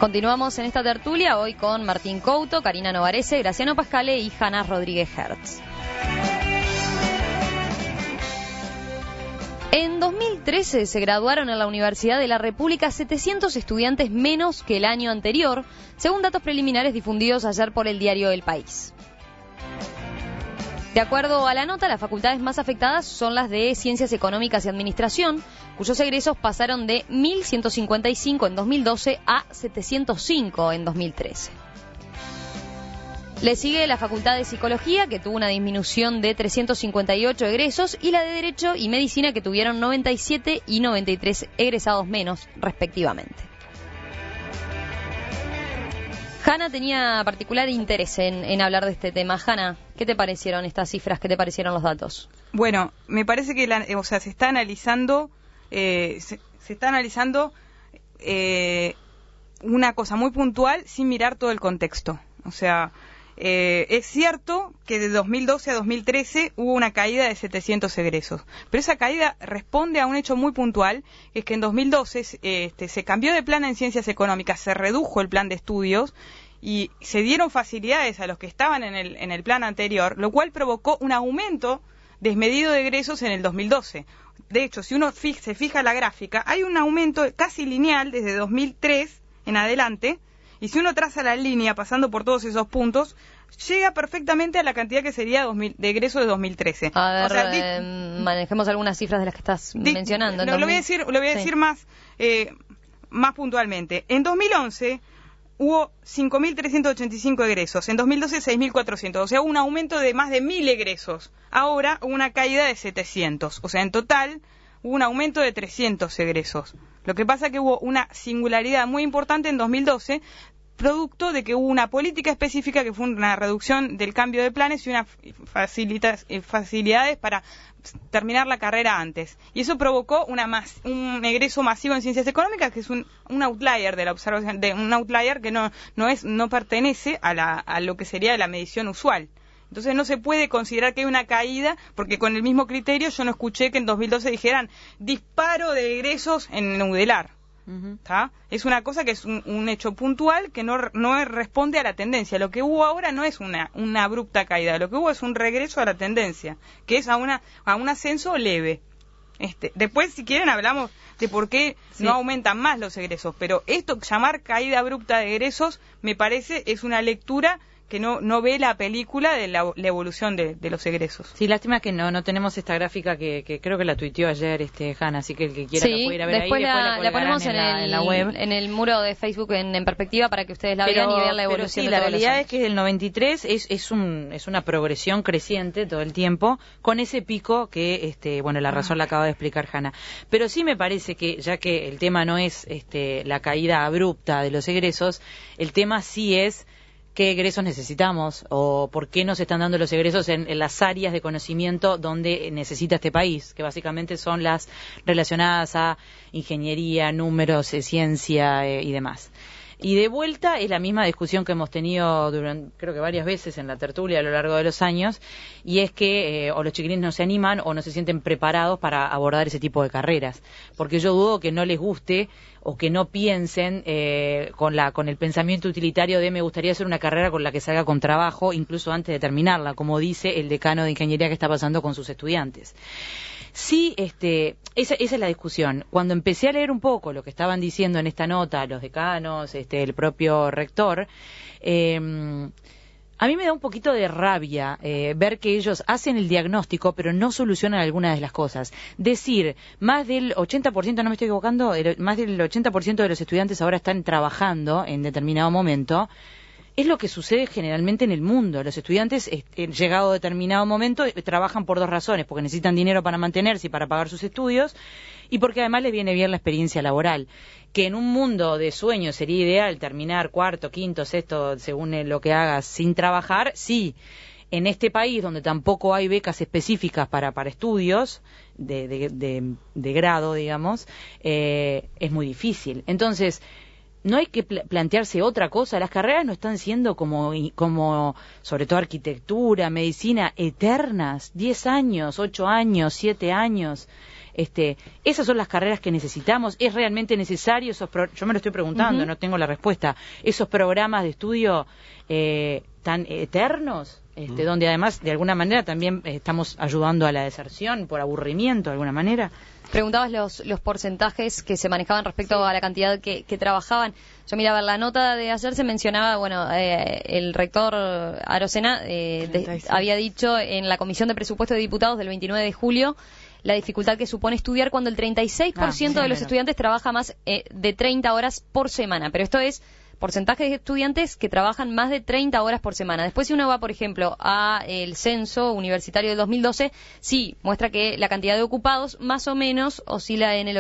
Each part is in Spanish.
Continuamos en esta tertulia hoy con Martín Couto, Karina Novarese, Graciano Pascale y Hanna Rodríguez Hertz. En 2013 se graduaron en la Universidad de la República 700 estudiantes menos que el año anterior, según datos preliminares difundidos ayer por el diario El País. De acuerdo a la nota, las facultades más afectadas son las de Ciencias Económicas y Administración, cuyos egresos pasaron de 1.155 en 2012 a 705 en 2013. Le sigue la Facultad de Psicología, que tuvo una disminución de 358 egresos, y la de Derecho y Medicina, que tuvieron 97 y 93 egresados menos, respectivamente. Hanna tenía particular interés en hablar de este tema. Hanna, ¿qué te parecieron estas cifras? ¿Qué te parecieron los datos? Bueno, me parece que se está analizando una cosa muy puntual sin mirar todo el contexto. O sea, es cierto que de 2012 a 2013 hubo una caída de 700 egresos, pero esa caída responde a un hecho muy puntual, que es que en 2012 se cambió de plan en Ciencias Económicas, se redujo el plan de estudios y se dieron facilidades a los que estaban en el plan anterior, lo cual provocó un aumento desmedido de egresos en el 2012. De hecho, si uno se fija la gráfica, hay un aumento casi lineal desde 2003 en adelante, y si uno traza la línea pasando por todos esos puntos, llega perfectamente a la cantidad que sería de egreso de 2013. A ver, manejemos algunas cifras de las que estás mencionando. Lo voy a decir más puntualmente. En 2011 hubo 5.385 egresos, en 2012 6.400, o sea, hubo un aumento de más de 1.000 egresos. Ahora hubo una caída de 700, o sea, en total hubo un aumento de 300 egresos. Lo que pasa es que hubo una singularidad muy importante en 2012, producto de que hubo una política específica que fue una reducción del cambio de planes y unas facilidades para terminar la carrera antes. Y eso provocó un egreso masivo en Ciencias Económicas, que es un outlier de la observación, un outlier que no pertenece a lo que sería la medición usual. Entonces no se puede considerar que hay una caída, porque con el mismo criterio yo no escuché que en 2012 dijeran disparo de egresos en UDELAR. Es una cosa que es un hecho puntual que no responde a la tendencia. Lo que hubo ahora no es una abrupta caída, lo que hubo es un regreso a la tendencia, que es a un ascenso leve. Después, si quieren, hablamos de por qué no aumentan más los egresos, pero llamar caída abrupta de egresos, me parece, es una lectura que no ve la película de la evolución de los egresos. Sí, lástima que no tenemos esta gráfica que creo que la tuiteó ayer Hanna, así que el que quiera la puede ir a ver después ahí. La ponemos en la web, en el muro de Facebook en perspectiva para que ustedes la vean y vean la evolución. Sí, la realidad es que el 93 es una progresión creciente todo el tiempo, con ese pico que, la razón la acaba de explicar Hanna. Pero sí me parece que, ya que el tema no es la caída abrupta de los egresos, el tema sí es qué egresos necesitamos o por qué nos están dando los egresos en las áreas de conocimiento donde necesita este país, que básicamente son las relacionadas a ingeniería, números, ciencia y demás. Y de vuelta es la misma discusión que hemos tenido creo que varias veces en la tertulia a lo largo de los años, y es que o los chiquilines no se animan o no se sienten preparados para abordar ese tipo de carreras, porque yo dudo que no les guste o que no piensen con el pensamiento utilitario de me gustaría hacer una carrera con la que salga con trabajo incluso antes de terminarla, como dice el decano de ingeniería que está pasando con sus estudiantes. Sí, esa es la discusión. Cuando empecé a leer un poco lo que estaban diciendo en esta nota los decanos, el propio rector, a mí me da un poquito de rabia ver que ellos hacen el diagnóstico pero no solucionan algunas de las cosas. Decir, más del 80%, no me estoy equivocando, más del 80% de los estudiantes ahora están trabajando en determinado momento. Es lo que sucede generalmente en el mundo. Los estudiantes, llegado a determinado momento, trabajan por dos razones, porque necesitan dinero para mantenerse y para pagar sus estudios, y porque además les viene bien la experiencia laboral. Que en un mundo de sueños sería ideal terminar cuarto, quinto, sexto, según lo que hagas, sin trabajar, sí. En este país, donde tampoco hay becas específicas para estudios de grado, digamos, es muy difícil. Entonces, no hay que plantearse otra cosa. Las carreras no están siendo como sobre todo arquitectura, medicina, eternas, 10 años, 8 años, 7 años. Esas son las carreras que necesitamos. ¿Es realmente necesario yo me lo estoy preguntando, no tengo la respuesta, esos programas de estudio tan eternos? Donde además de alguna manera también estamos ayudando a la deserción por aburrimiento de alguna manera. Preguntabas los porcentajes que se manejaban respecto a la cantidad que trabajaban. Yo miraba la nota de ayer, se mencionaba, el rector Arocena había dicho en la Comisión de Presupuesto de Diputados del 29 de julio la dificultad que supone estudiar cuando el 36% de los estudiantes trabaja más de 30 horas por semana. Pero esto es porcentaje de estudiantes que trabajan más de 30 horas por semana. Después, si uno va, por ejemplo, a el censo universitario del 2012, sí, muestra que la cantidad de ocupados más o menos oscila en el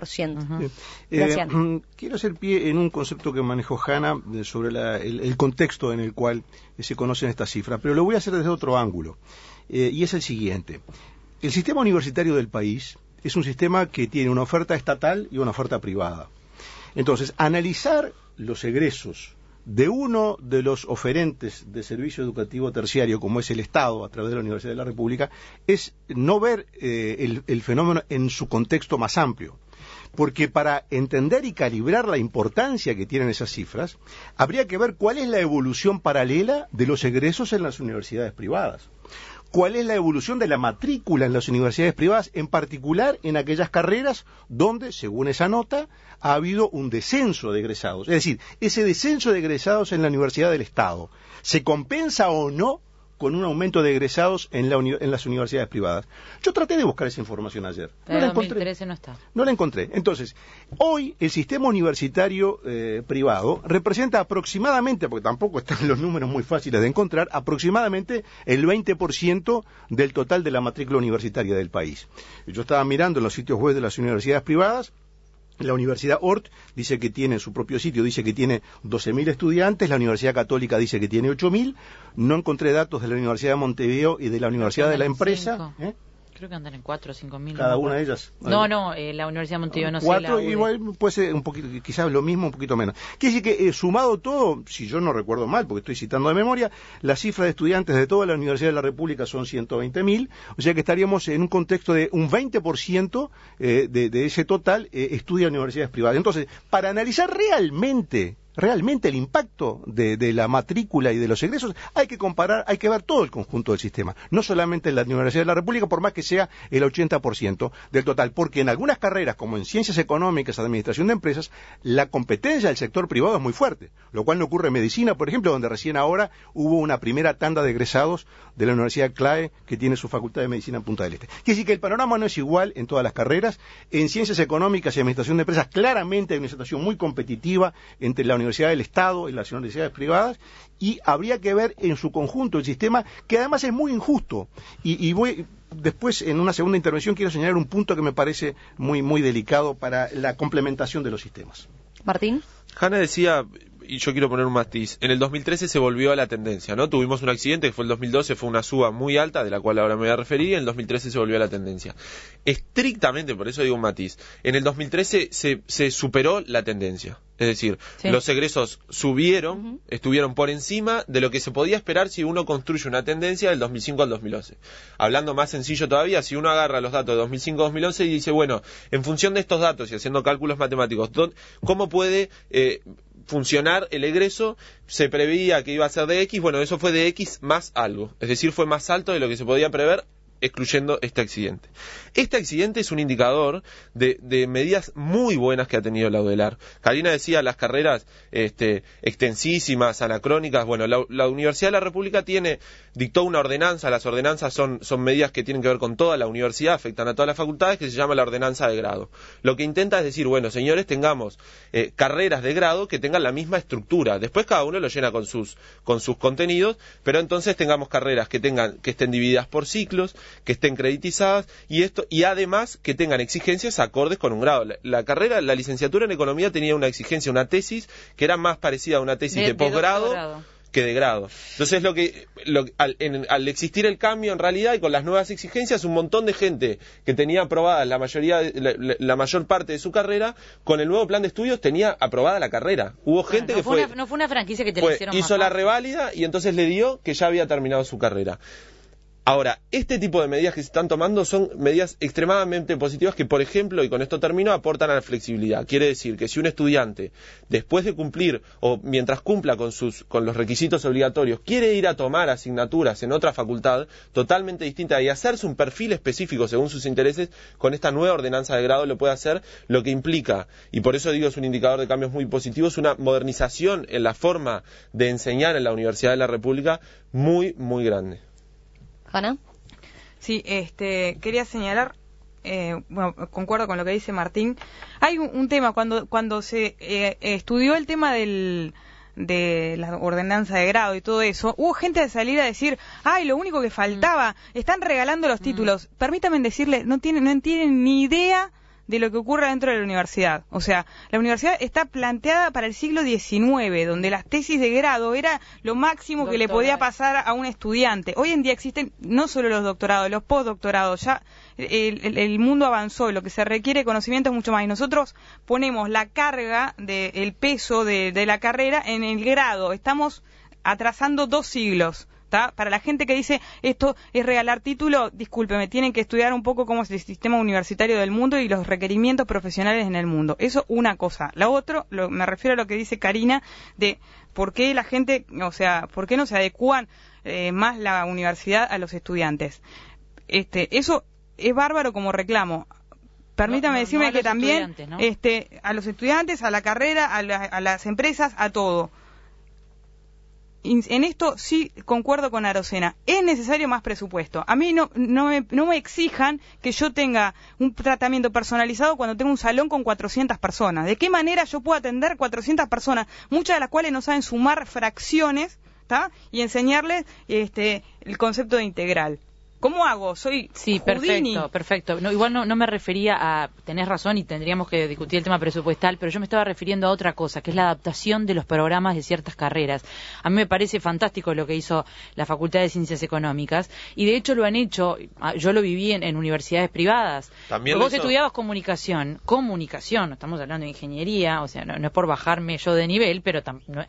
80%. Quiero hacer pie en un concepto que manejó Hanna sobre el contexto en el cual se conocen estas cifras, pero lo voy a hacer desde otro ángulo, y es el siguiente. El sistema universitario del país es un sistema que tiene una oferta estatal y una oferta privada. Entonces, analizar los egresos de uno de los oferentes de servicio educativo terciario, como es el Estado, a través de la Universidad de la República, es no ver el fenómeno en su contexto más amplio. Porque para entender y calibrar la importancia que tienen esas cifras, habría que ver cuál es la evolución paralela de los egresos en las universidades privadas. ¿Cuál es la evolución de la matrícula en las universidades privadas, en particular en aquellas carreras donde, según esa nota, ha habido un descenso de egresados? Es decir, ese descenso de egresados en la Universidad del Estado, ¿se compensa o no con un aumento de egresados en las universidades privadas? Yo traté de buscar esa información ayer. No la encontré. 2013 no está. No la encontré. Entonces, hoy el sistema universitario privado representa aproximadamente, porque tampoco están los números muy fáciles de encontrar, aproximadamente el 20% del total de la matrícula universitaria del país. Yo estaba mirando en los sitios web de las universidades privadas. La Universidad Hort dice que tiene, en su propio sitio, dice que tiene 12.000 estudiantes, la Universidad Católica dice que tiene 8.000, no encontré datos de la Universidad de Montevideo y de la Universidad de la Empresa. Creo que andan en 4 o 5 mil. Cada una de ellas. No, la Universidad de Montevideo no sé. 4, igual puede ser un poquito, quizás lo mismo, un poquito menos. Quiere decir que sumado todo, si yo no recuerdo mal, porque estoy citando de memoria, la cifra de estudiantes de toda la Universidad de la República son 120.000, o sea que estaríamos en un contexto de un 20% de ese total estudia en universidades privadas. Entonces, para analizar realmente el impacto de la matrícula y de los egresos, hay que comparar, hay que ver todo el conjunto del sistema, no solamente la Universidad de la República, por más que sea el 80% del total, porque en algunas carreras, como en Ciencias Económicas, Administración de Empresas, la competencia del sector privado es muy fuerte, lo cual no ocurre en Medicina, por ejemplo, donde recién ahora hubo una primera tanda de egresados de la Universidad CLAE, que tiene su Facultad de Medicina en Punta del Este. Quiere decir que el panorama no es igual en todas las carreras. En Ciencias Económicas y Administración de Empresas, claramente hay una situación muy competitiva entre la Universidad del Estado y las universidades privadas, y habría que ver en su conjunto el sistema, que además es muy injusto. Y voy después, en una segunda intervención, quiero señalar un punto que me parece muy, muy delicado para la complementación de los sistemas. Martín. Hanna decía, y yo quiero poner un matiz, en el 2013 se volvió a la tendencia, ¿no? Tuvimos un accidente que fue el 2012, fue una suba muy alta, de la cual ahora me voy a referir, y en el 2013 se volvió a la tendencia. Estrictamente, por eso digo un matiz, en el 2013 se superó la tendencia. Es decir, los egresos subieron, estuvieron por encima de lo que se podía esperar si uno construye una tendencia del 2005 al 2011. Hablando más sencillo todavía, si uno agarra los datos de 2005-2011 y dice, bueno, en función de estos datos y haciendo cálculos matemáticos, ¿cómo puede funcionar el egreso? Se preveía que iba a ser de X, bueno, eso fue de X más algo. Es decir, fue más alto de lo que se podía prever, excluyendo este accidente. Este accidente es un indicador de medidas muy buenas que ha tenido la UDELAR. Karina decía las carreras extensísimas, anacrónicas. Bueno, la Universidad de la República dictó una ordenanza. Las ordenanzas son medidas que tienen que ver con toda la universidad, afectan a todas las facultades, que se llama la ordenanza de grado. Lo que intenta es decir, bueno, señores, tengamos carreras de grado que tengan la misma estructura. Después cada uno lo llena con sus contenidos, pero entonces tengamos carreras que estén divididas por ciclos, que estén creditizadas, y además que tengan exigencias acordes con un grado. La licenciatura en Economía tenía una exigencia, una tesis, que era más parecida a una tesis de posgrado que de grado. Entonces, al existir el cambio en realidad y con las nuevas exigencias, un montón de gente que tenía aprobada la mayor parte de su carrera, con el nuevo plan de estudios tenía aprobada la carrera. Hubo gente que no fue una franquicia que te la hicieron hizo la reválida y entonces le dio que ya había terminado su carrera. Ahora, este tipo de medidas que se están tomando son medidas extremadamente positivas que, por ejemplo, y con esto termino, aportan a la flexibilidad. Quiere decir que si un estudiante, después de cumplir o mientras cumpla con los requisitos obligatorios, quiere ir a tomar asignaturas en otra facultad totalmente distinta y hacerse un perfil específico según sus intereses, con esta nueva ordenanza de grado lo puede hacer, lo que implica, y por eso digo es un indicador de cambios muy positivos, una modernización en la forma de enseñar en la Universidad de la República muy, muy grande. ¿Hanna? Sí, quería señalar, bueno, concuerdo con lo que dice Martín. Hay un tema, cuando se estudió el tema de la ordenanza de grado y todo eso, hubo gente de salir a decir, ay, lo único que faltaba, están regalando los títulos. Permítanme decirles, no tienen ni idea de lo que ocurre dentro de la universidad. O sea, la universidad está planteada para el siglo XIX, donde las tesis de grado era lo máximo que le podía pasar a un estudiante. Hoy en día existen no solo los doctorados, los postdoctorados. Ya el mundo avanzó, lo que se requiere de conocimiento es mucho más. Y nosotros ponemos la carga, el peso de la carrera en el grado. Estamos atrasando 2 siglos. ¿Tá? Para la gente que dice esto es regalar título, discúlpeme, tienen que estudiar un poco cómo es el sistema universitario del mundo y los requerimientos profesionales en el mundo. Eso una cosa. La otra, me refiero a lo que dice Karina de por qué la gente, o sea, por qué no se adecúan más la universidad a los estudiantes. Eso es bárbaro como reclamo. Permítame decirme que también ¿no? A los estudiantes, a la carrera, a las empresas, a todo. En esto sí concuerdo con Arocena. Es necesario más presupuesto. A mí no me exijan que yo tenga un tratamiento personalizado cuando tengo un salón con 400 personas. ¿De qué manera yo puedo atender 400 personas, muchas de las cuales no saben sumar fracciones, ¿tá? Y enseñarles el concepto de integral? ¿Cómo hago? Soy Sí, Houdini. perfecto. No, igual no me refería a... Tenés razón y tendríamos que discutir el tema presupuestal, pero yo me estaba refiriendo a otra cosa, que es la adaptación de los programas de ciertas carreras. A mí me parece fantástico lo que hizo la Facultad de Ciencias Económicas, y de hecho lo han hecho, yo lo viví en universidades privadas. También vos estudiabas comunicación, no estamos hablando de ingeniería, o sea, no es por bajarme yo de nivel, pero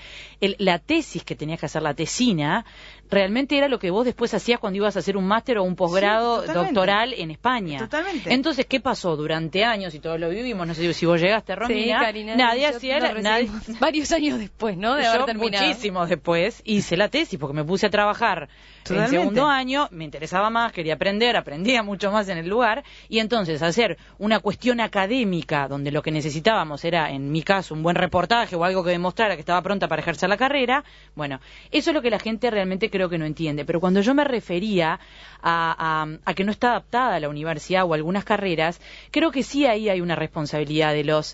la tesis que tenías que hacer, la tesina, realmente era lo que vos después hacías cuando ibas a hacer un máster o un posgrado doctoral en España. Totalmente. Entonces, ¿qué pasó? Durante años, y todos lo vivimos, no sé si vos llegaste, Romina, sí, Karina, nadie hacía... varios años después, ¿no? De haber terminado. Muchísimos después, hice la tesis porque me puse a trabajar en segundo año, me interesaba más, quería aprendía mucho más en el lugar, y entonces hacer una cuestión académica donde lo que necesitábamos era, en mi caso, un buen reportaje o algo que demostrara que estaba pronta para ejercer la carrera, bueno, eso es lo que la gente realmente creo que no entiende. Pero cuando yo me refería a que no está adaptada a la universidad o a algunas carreras, creo que sí ahí hay una responsabilidad de los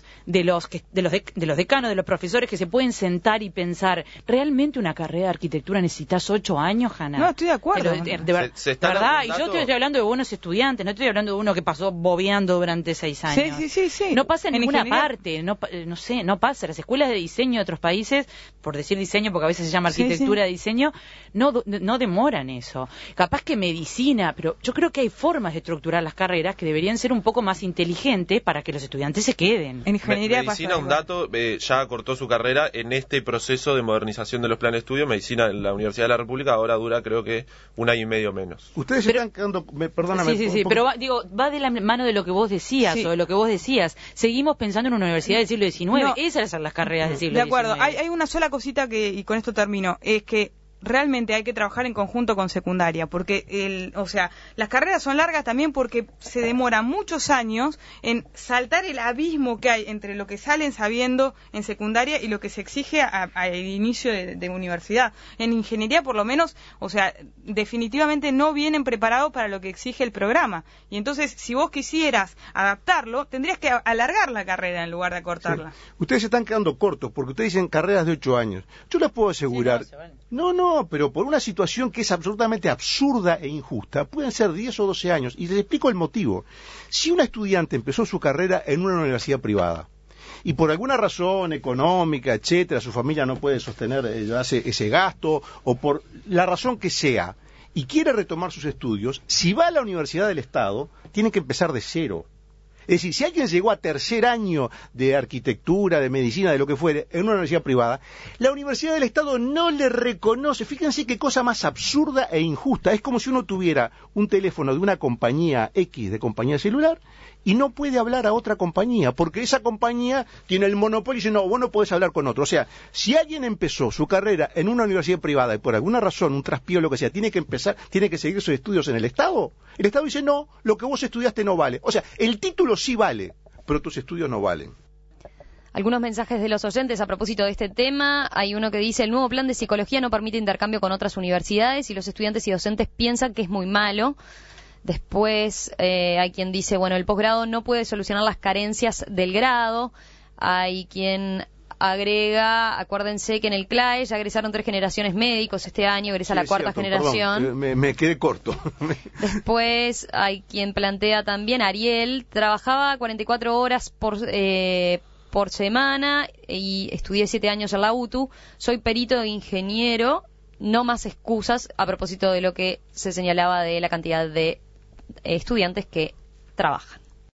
decanos, de los profesores, que se pueden sentar y pensar, ¿realmente una carrera de arquitectura necesitas 8 años, Hanna? No, estoy de acuerdo. De verdad, y yo estoy hablando de buenos estudiantes, no estoy hablando de uno que pasó bobeando durante 6 años. Sí. No pasa en ninguna parte, no pasa. Las escuelas de diseño de otros países, por decir diseño, porque a veces se llama arquitectura de diseño, no demoran eso. Capaz que medicina, pero yo creo que hay formas de estructurar las carreras que deberían ser un poco más inteligentes para que los estudiantes se queden. En ingeniería medicina, un dato, ya cortó su carrera en este proceso de modernización de los planes de estudio. Medicina en la Universidad de la República ahora dura, creo que 1 año y medio menos. Ustedes están quedando, perdóname. Sí, pero va de la mano de lo que vos decías, o de lo que vos decías. Seguimos pensando en una universidad del siglo XIX, esas son las carreras del siglo XIX. De acuerdo, hay una sola cosita y con esto termino, es que realmente hay que trabajar en conjunto con secundaria, porque las carreras son largas también porque se demoran muchos años en saltar el abismo que hay entre lo que salen sabiendo en secundaria y lo que se exige al inicio de universidad. En ingeniería, por lo menos, definitivamente no vienen preparados para lo que exige el programa. Y entonces, si vos quisieras adaptarlo, tendrías que alargar la carrera en lugar de acortarla. Sí. Ustedes se están quedando cortos porque ustedes dicen carreras de 8 años. Yo les puedo asegurar... No, pero por una situación que es absolutamente absurda e injusta, pueden ser 10 o 12 años. Y les explico el motivo. Si un estudiante empezó su carrera en una universidad privada, y por alguna razón económica, etcétera, su familia no puede sostener ese gasto, o por la razón que sea, y quiere retomar sus estudios, si va a la universidad del Estado, tiene que empezar de cero. Es decir, si alguien llegó a tercer año de arquitectura, de medicina, de lo que fuere, en una universidad privada, la Universidad del Estado no le reconoce. Fíjense qué cosa más absurda e injusta. Es como si uno tuviera un teléfono de una compañía X, de compañía celular, y no puede hablar a otra compañía, porque esa compañía tiene el monopolio y dice, no, vos no podés hablar con otro. O sea, si alguien empezó su carrera en una universidad privada y por alguna razón, un traspío o lo que sea, tiene que seguir sus estudios en el Estado dice, no, lo que vos estudiaste no vale. O sea, el título sí vale, pero tus estudios no valen. Algunos mensajes de los oyentes a propósito de este tema. Hay uno que dice, el nuevo plan de psicología no permite intercambio con otras universidades y los estudiantes y docentes piensan que es muy malo. Después hay quien dice, bueno, el posgrado no puede solucionar las carencias del grado. Hay quien agrega, acuérdense que en el CLAE ya egresaron 3 generaciones médicos este año, egresa la cuarta generación. Perdón, me quedé corto. Después hay quien plantea también, Ariel, trabajaba 44 horas por semana y estudié 7 años en la UTU, soy perito e ingeniero, no más excusas, a propósito de lo que se señalaba de la cantidad de estudiantes que trabajan.